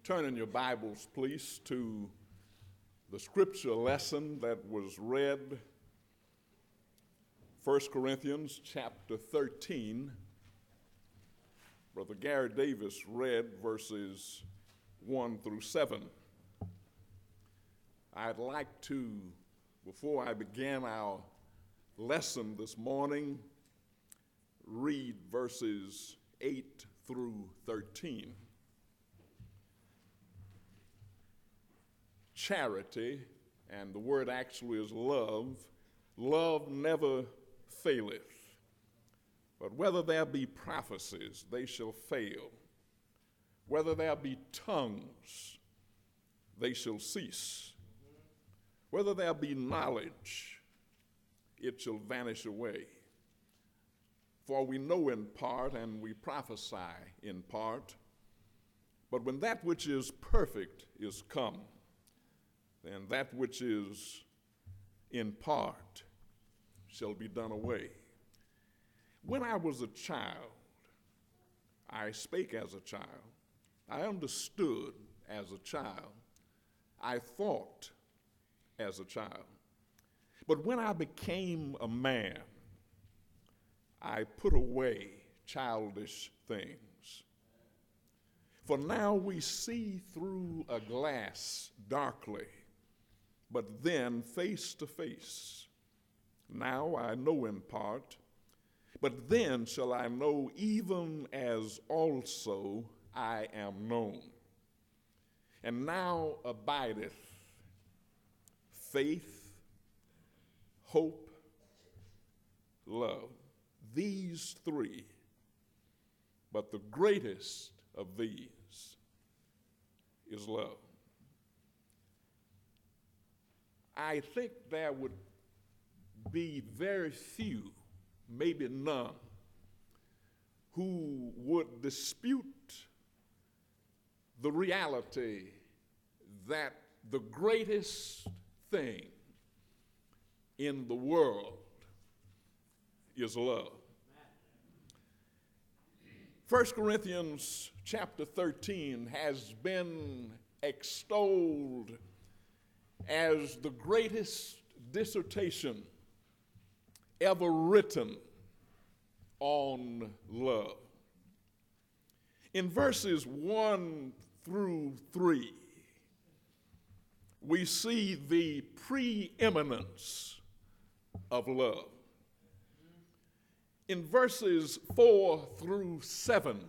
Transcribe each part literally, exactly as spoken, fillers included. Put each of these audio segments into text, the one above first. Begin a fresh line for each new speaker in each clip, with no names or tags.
Turn in your Bibles, please, to the scripture lesson that was read, First Corinthians chapter thirteen. Brother Gary Davis read verses one through seven. I'd like to, before I begin our lesson this morning, read verses eight through thirteen. Charity, and the word actually is love, love never faileth. But whether there be prophecies, they shall fail. Whether there be tongues, they shall cease. Whether there be knowledge, it shall vanish away. For we know in part, and we prophesy in part. But when that which is perfect is come, then that which is in part shall be done away. When I was a child, I spake as a child. I understood as a child. I thought as a child. But when I became a man, I put away childish things. For now we see through a glass darkly, but then face to face. Now I know in part, but then shall I know even as also I am known. And now abideth faith, hope, love, these three, but the greatest of these is love. I think there would be very few, maybe none, who would dispute the reality that the greatest thing in the world is love. First Corinthians chapter thirteen has been extolled as the greatest dissertation ever written on love. In verses one through three, we see the preeminence of love. In verses four through seven,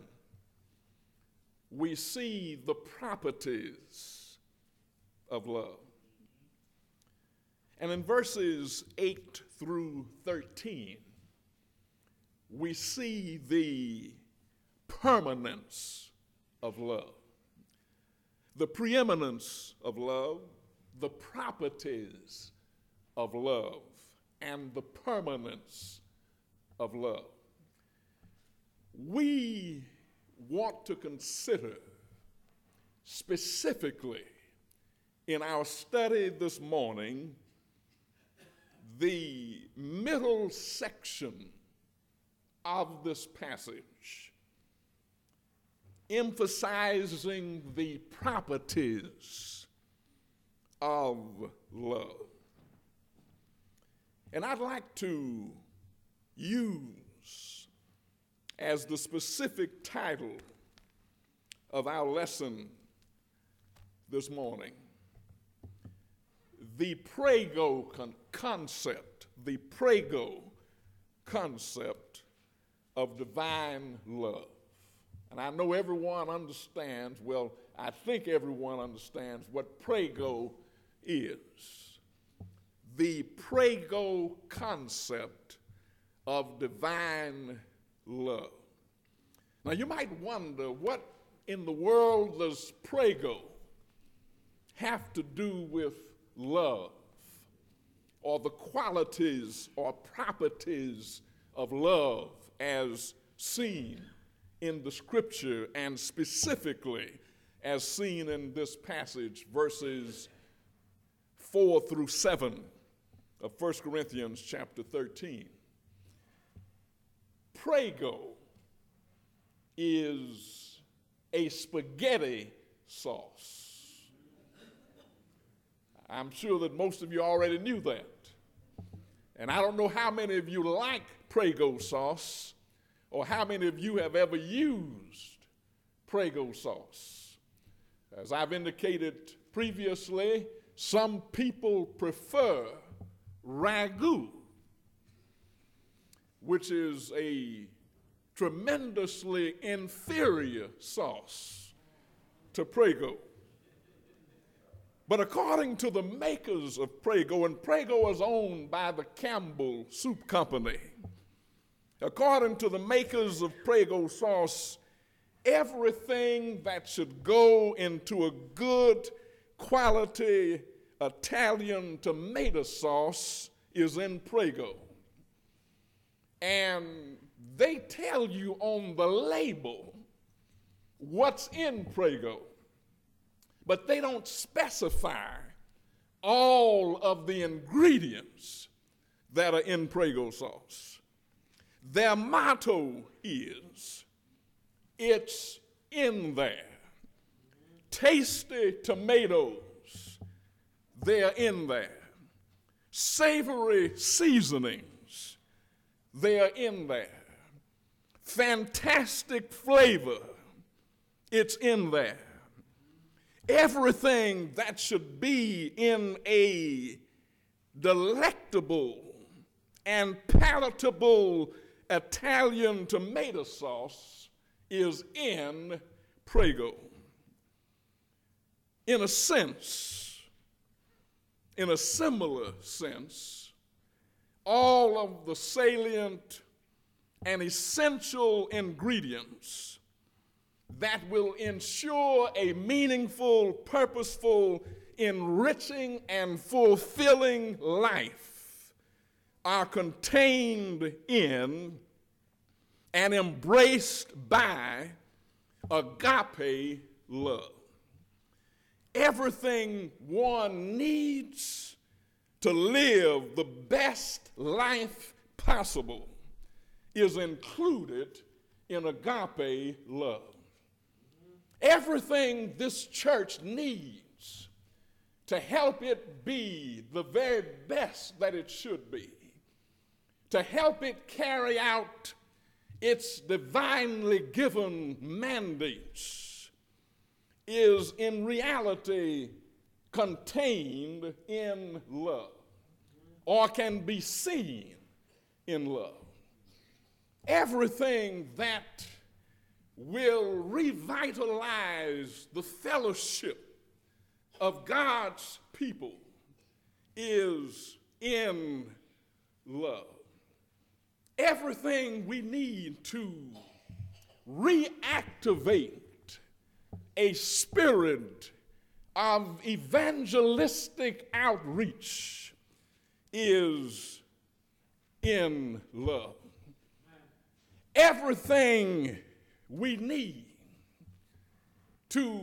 we see the properties of love. And in verses eight through thirteen, we see the permanence of love, the preeminence of love, the properties of love, and the permanence of love. We want to consider specifically in our study this morning the middle section of this passage, emphasizing the properties of love. And I'd like to use as the specific title of our lesson this morning the prego con- concept, the prego concept of divine love. And I know everyone understands, well, I think everyone understands what prego is. The prego concept of divine love. Now you might wonder, what in the world does prego have to do with love, or the qualities or properties of love as seen in the scripture, and specifically as seen in this passage, verses four through seven of First Corinthians chapter thirteen. Prego is a spaghetti sauce. I'm sure that most of you already knew that. And I don't know how many of you like Prego sauce or how many of you have ever used Prego sauce. As I've indicated previously, some people prefer ragu, which is a tremendously inferior sauce to Prego. But according to the makers of Prego, and Prego is owned by the Campbell Soup Company, according to the makers of Prego sauce, everything that should go into a good quality Italian tomato sauce is in Prego. And they tell you on the label what's in Prego, but they don't specify all of the ingredients that are in Prego sauce. Their motto is, it's in there. Tasty tomatoes, they're in there. Savory seasonings, they're in there. Fantastic flavor, it's in there. Everything that should be in a delectable and palatable Italian tomato sauce is in Prego. In a sense, in a similar sense, all of the salient and essential ingredients that will ensure a meaningful, purposeful, enriching, and fulfilling life are contained in and embraced by agape love. Everything one needs to live the best life possible is included in agape love. Everything this church needs to help it be the very best that it should be, to help it carry out its divinely given mandates, is in reality contained in love, or can be seen in love. Everything that will revitalize the fellowship of God's people is in love. Everything we need to reactivate a spirit of evangelistic outreach is in love. Everything we need to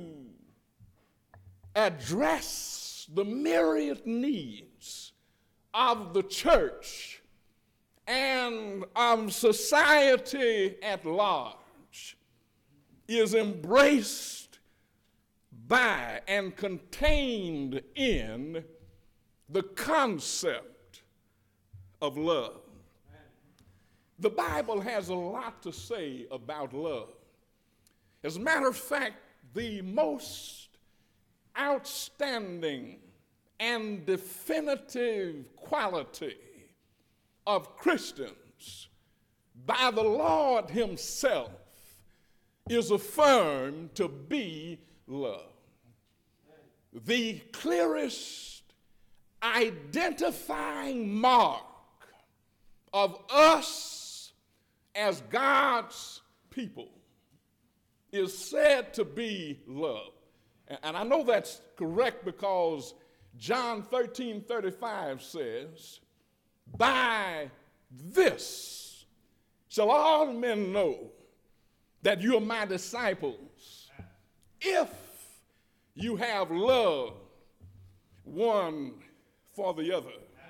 address the myriad needs of the church and of society at large is embraced by and contained in the concept of love. The Bible has a lot to say about love. As a matter of fact, the most outstanding and definitive quality of Christians by the Lord himself is affirmed to be love. The clearest identifying mark of us as God's people is said to be love. And I know that's correct because John thirteen thirty-five says, "By this shall all men know that you are my disciples, if you have love one for the other."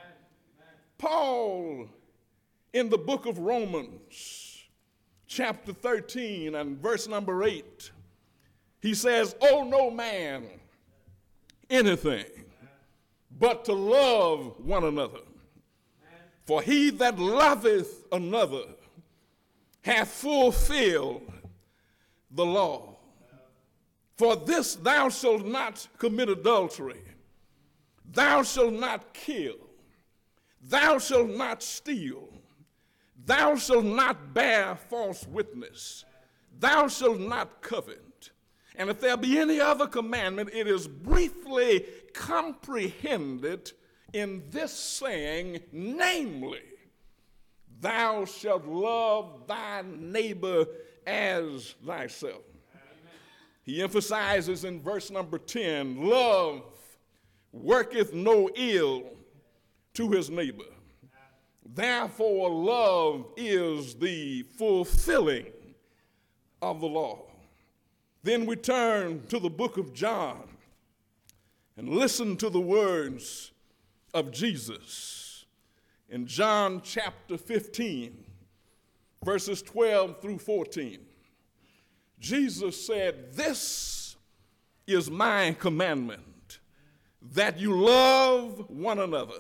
Paul, in the book of Romans, chapter thirteen and verse number eight, He says, owe no man anything but to love one another. For he that loveth another hath fulfilled the law. For this thou shalt not commit adultery, thou shalt not kill, thou shalt not steal, thou shalt not bear false witness, thou shalt not covet. And if there be any other commandment, it is briefly comprehended in this saying, namely, thou shalt love thy neighbor as thyself. Amen. He emphasizes in verse number ten, love worketh no ill to his neighbor. Therefore, love is the fulfilling of the law. Then we turn to the book of John and listen to the words of Jesus. In John chapter fifteen, verses twelve through fourteen, Jesus said, this is my commandment, that you love one another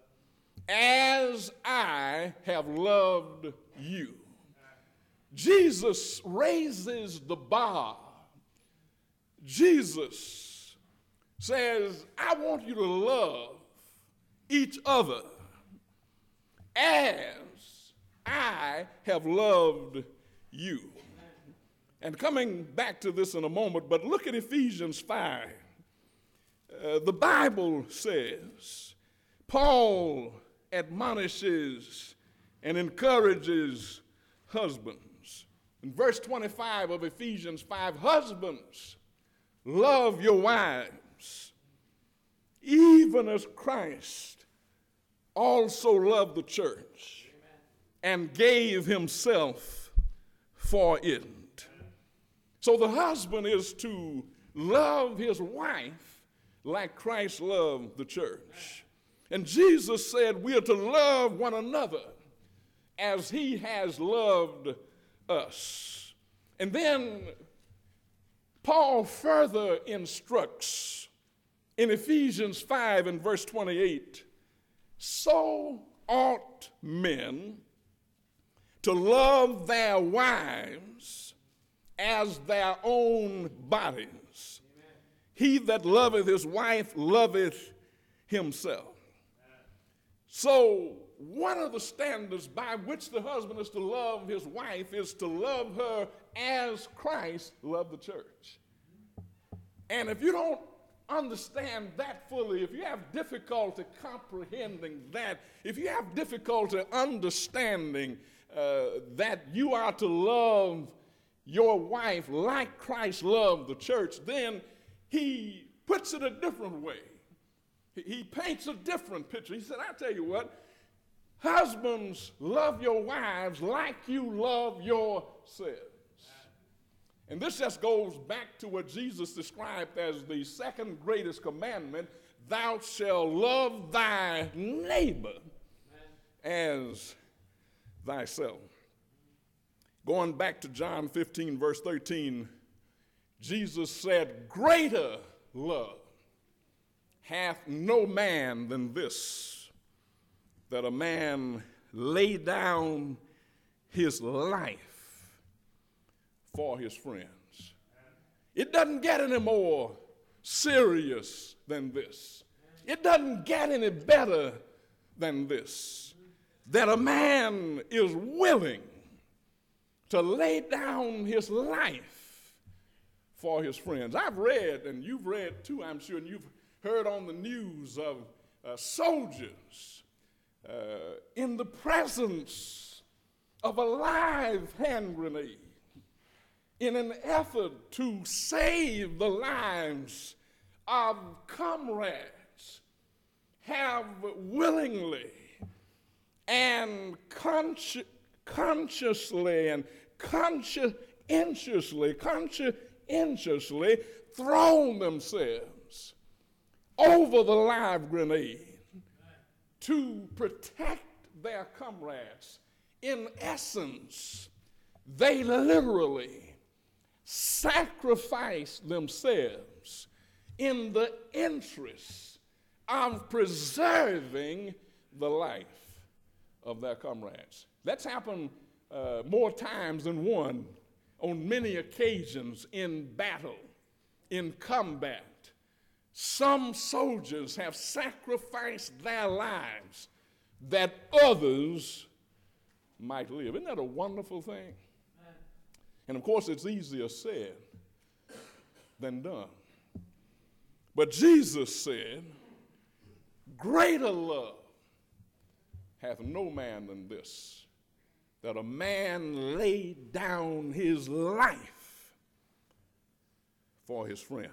as I have loved you. Jesus raises the bar. Jesus says, I want you to love each other as I have loved you. And coming back to this in a moment, but look at Ephesians five. Uh, the Bible says, Paul admonishes and encourages husbands. In verse twenty-five of Ephesians five, husbands, love your wives, even as Christ also loved the church and gave himself for it. So the husband is to love his wife like Christ loved the church. And Jesus said we are to love one another as he has loved us. And then Paul further instructs in Ephesians five and verse twenty-eight, so ought men to love their wives as their own bodies. Amen. He that loveth his wife loveth himself. Amen. So one of the standards by which the husband is to love his wife is to love her as Christ loved the church. And if you don't understand that fully, if you have difficulty comprehending that, if you have difficulty understanding uh, that you are to love your wife like Christ loved the church, then he puts it a different way. He, he paints a different picture. He said, I tell you what, husbands, love your wives like you love yourselves. And this just goes back to what Jesus described as the second greatest commandment, thou shalt love thy neighbor as thyself. Going back to John fifteen, verse thirteen, Jesus said, greater love hath no man than this, that a man lay down his life for his friends. It doesn't get any more serious than this. It doesn't get any better than this, that a man is willing to lay down his life for his friends. I've read, and you've read too, I'm sure, and you've heard on the news of uh, soldiers uh, in the presence of a live hand grenade in an effort to save the lives of comrades, have willingly and consci- consciously and conscientiously, conscientiously thrown themselves over the live grenade to protect their comrades. In essence, they literally sacrifice themselves in the interest of preserving the life of their comrades. That's happened uh, more times than one on many occasions in battle, in combat. Some soldiers have sacrificed their lives that others might live. Isn't that a wonderful thing? And of course, it's easier said than done. But Jesus said, greater love hath no man than this, that a man lay down his life for his friends.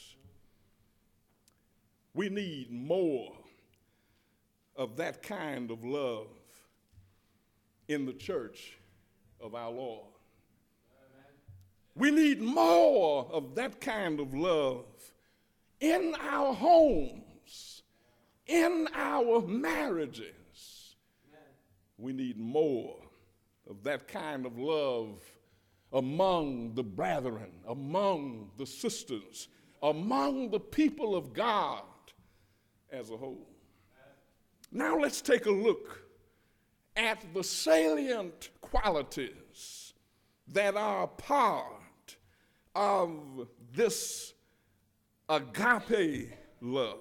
We need more of that kind of love in the church of our Lord. We need more of that kind of love in our homes, in our marriages. We need more of that kind of love among the brethren, among the sisters, among the people of God as a whole. Now let's take a look at the salient qualities that are part of this agape love.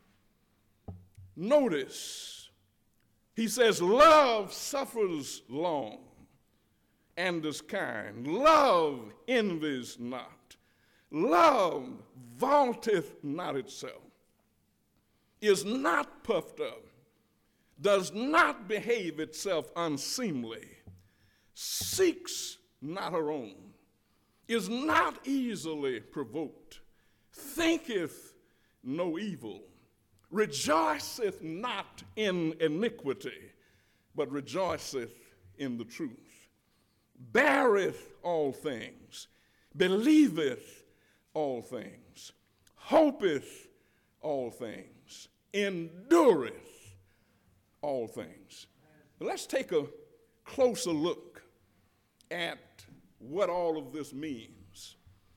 Notice, he says, love suffers long and is kind. Love envies not. Love vaunteth not itself, is not puffed up, does not behave itself unseemly, seeks not her own, is not easily provoked, thinketh no evil, rejoiceth not in iniquity, but rejoiceth in the truth, beareth all things, believeth all things, hopeth all things, endureth all things. Let's take a closer look at what all of this means.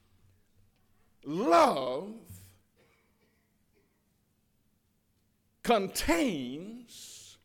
Love contains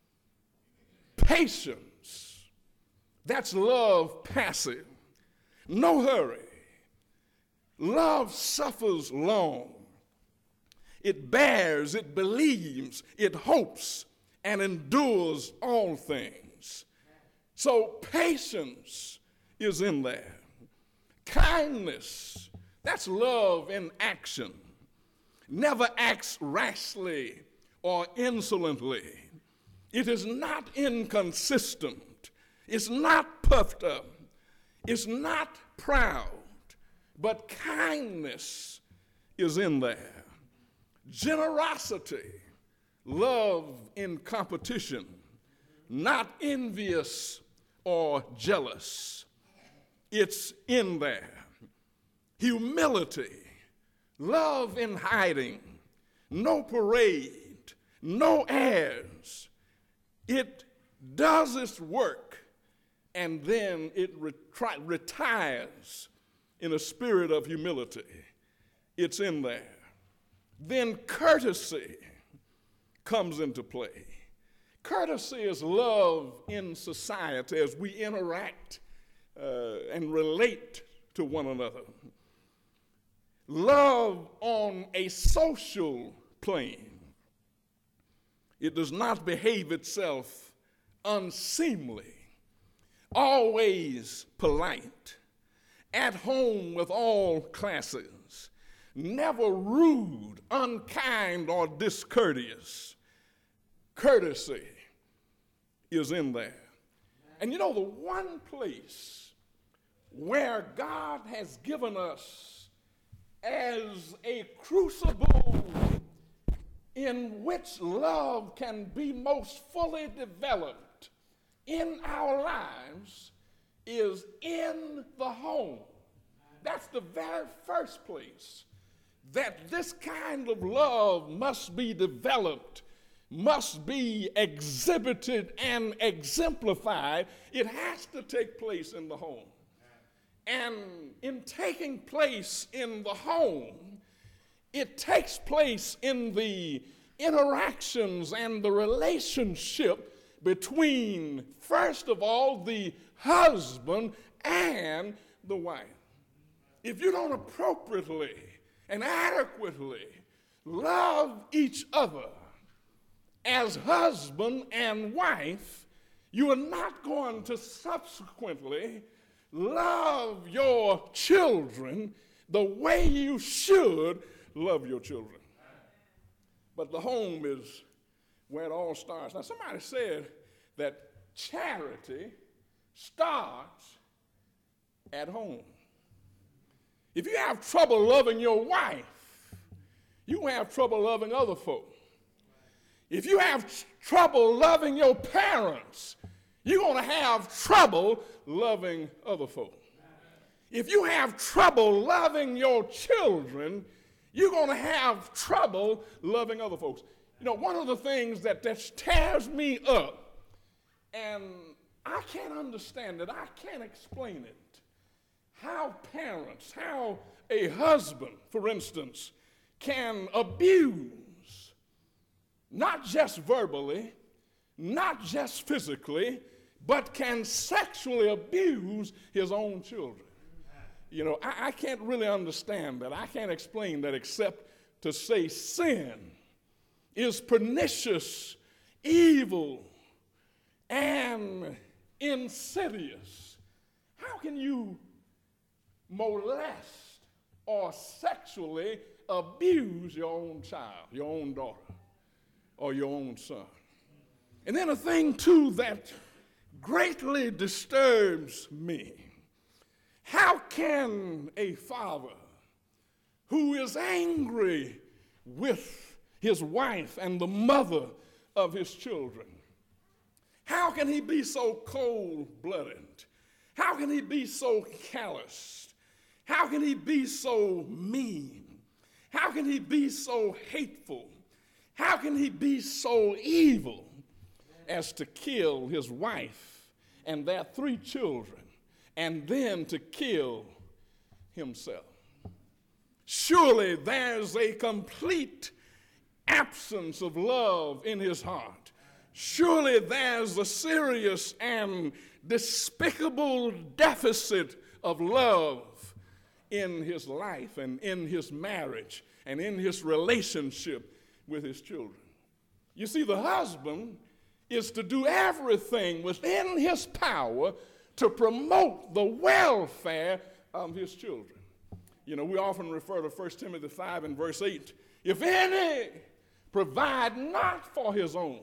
patience. That's love passive. No hurry. Love suffers long. It bears, it believes, it hopes, and endures all things. So patience is in there. Kindness, that's love in action. Never acts rashly or insolently. It is not inconsistent. It's not puffed up. It's not proud. But kindness is in there. Generosity, love in competition, not envious or jealous. It's in there. Humility, love in hiding, no parade, no airs. It does its work and then it retri- retires in a spirit of humility. It's in there. Then courtesy comes into play. Courtesy is love in society as we interact uh, and relate to one another. Love on a social plane. It does not behave itself unseemly, always polite, at home with all classes, never rude, unkind, or discourteous. Courtesy is in there. And you know, the one place where God has given us as a crucible in which love can be most fully developed in our lives is in the home. That's the very first place that this kind of love must be developed, must be exhibited and exemplified. It has to take place in the home. And in taking place in the home, it takes place in the interactions and the relationship between, first of all, the husband and the wife. If you don't appropriately and adequately love each other as husband and wife, you are not going to subsequently love your children the way you should love your children. But the home is where it all starts. Now, somebody said that charity starts at home. If you have trouble loving your wife, you will have trouble loving other folk. If you have tr- trouble loving your parents, you're going to have trouble loving other folk. If you have trouble loving your children, you're going to have trouble loving other folks. You know, one of the things that, that tears me up, and I can't understand it, I can't explain it, how parents, how a husband, for instance, can abuse, not just verbally, not just physically, but can sexually abuse his own children. You know, I, I can't really understand that. I can't explain that except to say sin is pernicious, evil, and insidious. How can you molest or sexually abuse your own child, your own daughter, or your own son? And then a thing, too, that greatly disturbs me. How can a father who is angry with his wife and the mother of his children, how can he be so cold-blooded? How can he be so callous? How can he be so mean? How can he be so hateful? How can he be so evil as to kill his wife and their three children and then to kill himself? Surely there's a complete absence of love in his heart. Surely there's a serious and despicable deficit of love in his life and in his marriage and in his relationship with his children. You see, the husband is to do everything within his power to promote the welfare of his children. You know, we often refer to First Timothy five and verse eight. If any provide not for his own,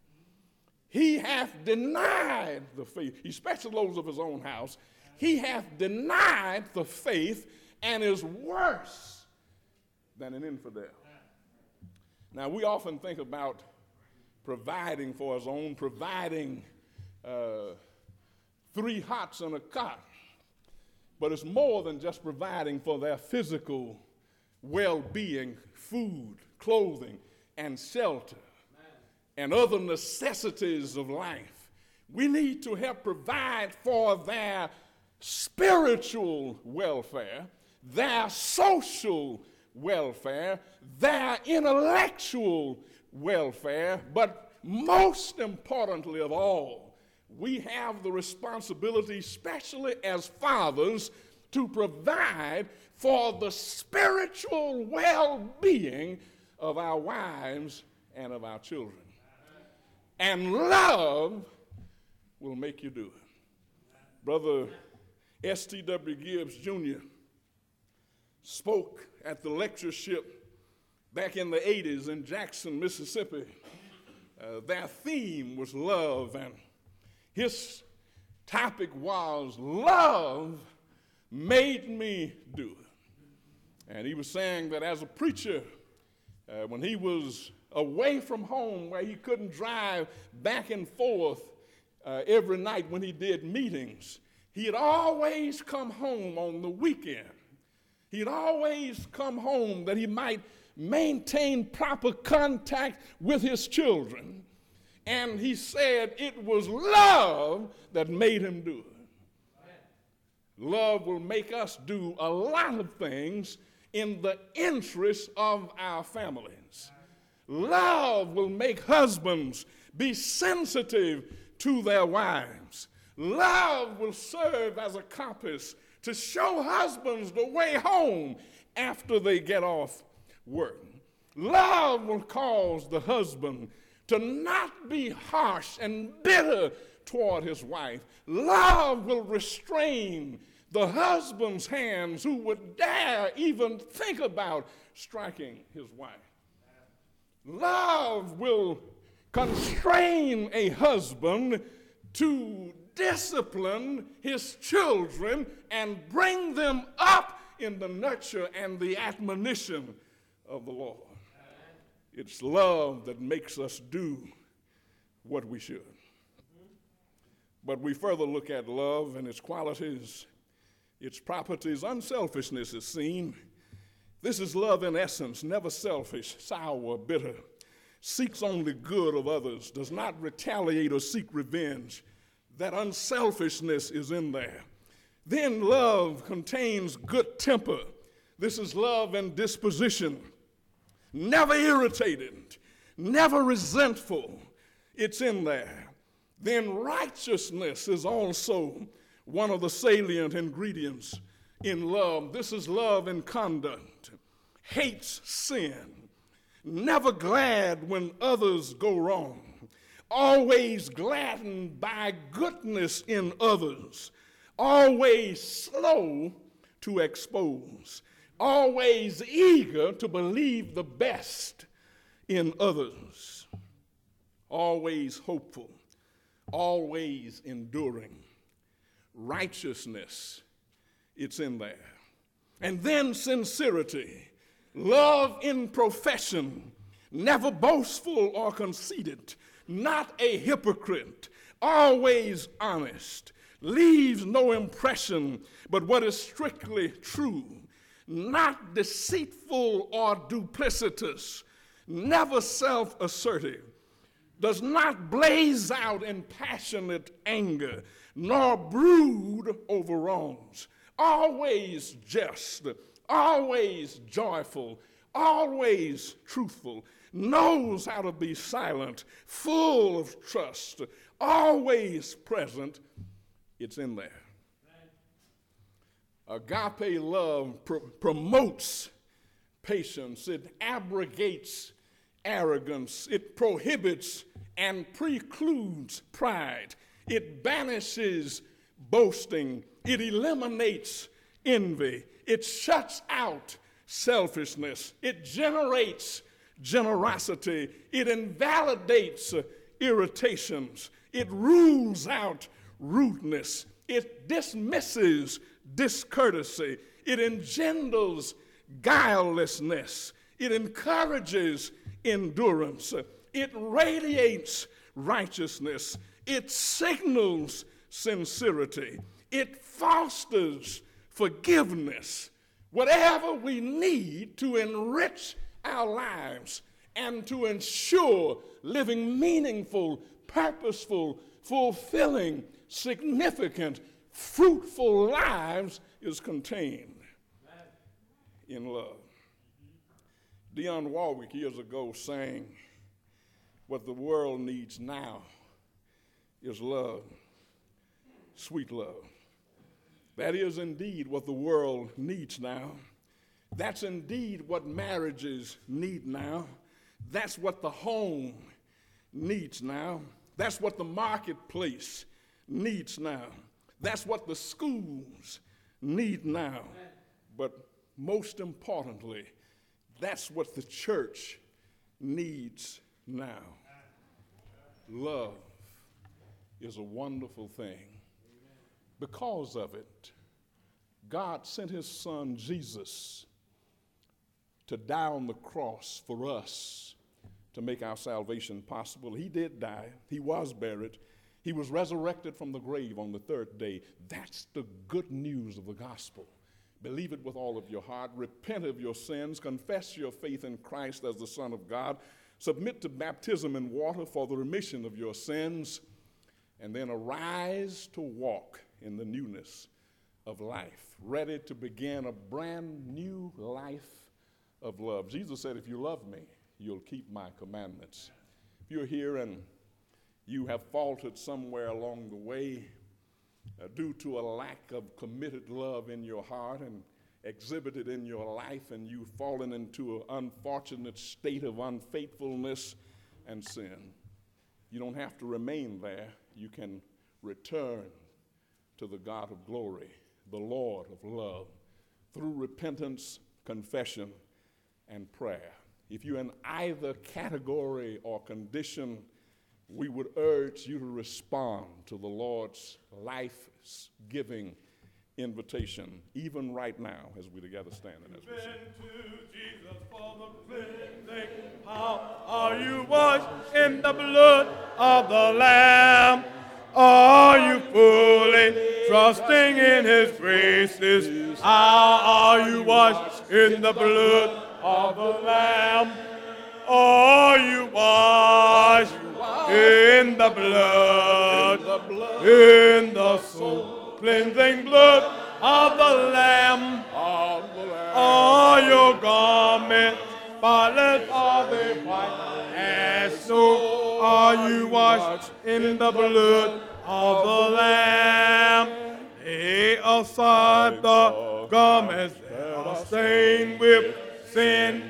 he hath denied the faith, especially those of his own house. He hath denied the faith and is worse than an infidel. Now, we often think about providing for his own, providing uh, three hots and a cot. But it's more than just providing for their physical well-being, food, clothing, and shelter, and other necessities of life. We need to help provide for their spiritual welfare, their social welfare, their intellectual welfare, but most importantly of all, we have the responsibility, especially as fathers, to provide for the spiritual well-being of our wives and of our children. And love will make you do it. Brother S T W Gibbs Junior spoke at the lectureship back in the eighties in Jackson, Mississippi. Uh, their theme was love, and his topic was love made me do it. And he was saying that as a preacher, uh, when he was away from home where he couldn't drive back and forth uh, every night when he did meetings, he'd always come home on the weekend. He'd always come home that he might maintain proper contact with his children. And he said it was love that made him do it. Love will make us do a lot of things in the interest of our families. Love will make husbands be sensitive to their wives. Love will serve as a compass to show husbands the way home after they get off work. Love will cause the husband to not be harsh and bitter toward his wife. Love will restrain the husband's hands who would dare even think about striking his wife. Love will constrain a husband to discipline his children and bring them up in the nurture and the admonition of the Lord. It's love that makes us do what we should. But we further look at love and its qualities, its properties. Unselfishness is seen. This is love in essence, never selfish, sour, bitter, seeks only good of others, does not retaliate or seek revenge. That unselfishness is in there. Then love contains good temper. This is love and disposition. Never irritated, never resentful. It's in there. Then righteousness is also one of the salient ingredients in love. This is love in conduct. Hates sin. Never glad when others go wrong. Always gladdened by goodness in others. Always slow to expose. Always eager to believe the best in others. Always hopeful. Always enduring. Righteousness, it's in there. And then sincerity. Love in profession. Never boastful or conceited. Not a hypocrite. Always honest. Leaves no impression but what is strictly true. Not deceitful or duplicitous, never self-assertive, does not blaze out in passionate anger, nor brood over wrongs, always just, always joyful, always truthful, knows how to be silent, full of trust, always present. It's in there. Agape love pr- promotes patience. It abrogates arrogance. It prohibits and precludes pride. It banishes boasting. It eliminates envy. It shuts out selfishness. It generates generosity. It invalidates irritations. It rules out rudeness. It dismisses discourtesy. It engenders guilelessness. It encourages endurance. It radiates righteousness. It signals sincerity. It fosters forgiveness. Whatever we need to enrich our lives and to ensure living meaningful, purposeful, fulfilling, significant, fruitful lives is contained in love. Dionne Warwick years ago sang, "What the world needs now is love, sweet love." That is indeed what the world needs now. That's indeed what marriages need now. That's what the home needs now. That's what the marketplace needs now. That's what the schools need now. But most importantly, that's what the church needs now. Love is a wonderful thing. Because of it, God sent his son Jesus to die on the cross for us to make our salvation possible. He did die. He was buried. He was resurrected from the grave on the third day. That's the good news of the gospel. Believe it with all of your heart. Repent of your sins. Confess your faith in Christ as the Son of God. Submit to baptism in water for the remission of your sins. And then arise to walk in the newness of life, ready to begin a brand new life of love. Jesus said, if you love me, you'll keep my commandments. If you're here and you have faltered somewhere along the way uh, due to a lack of committed love in your heart and exhibited in your life, and you've fallen into an unfortunate state of unfaithfulness and sin, you don't have to remain there. You can return to the God of glory, the Lord of love, through repentance, confession, and prayer. If you're in either category or condition, we would urge you to respond to the Lord's life-giving invitation, even right now as we together stand in this position.
To Jesus for the cleansing. How are you washed in the blood of the Lamb? Are you fully trusting in His graces? How are you washed in the blood of the Lamb? Are you washed in the blood, in the soul cleansing blood of the Lamb? Are your garments spotless, are they white as snow? Are you washed in the blood of the Lamb? Lay aside the garments that are stained with sin.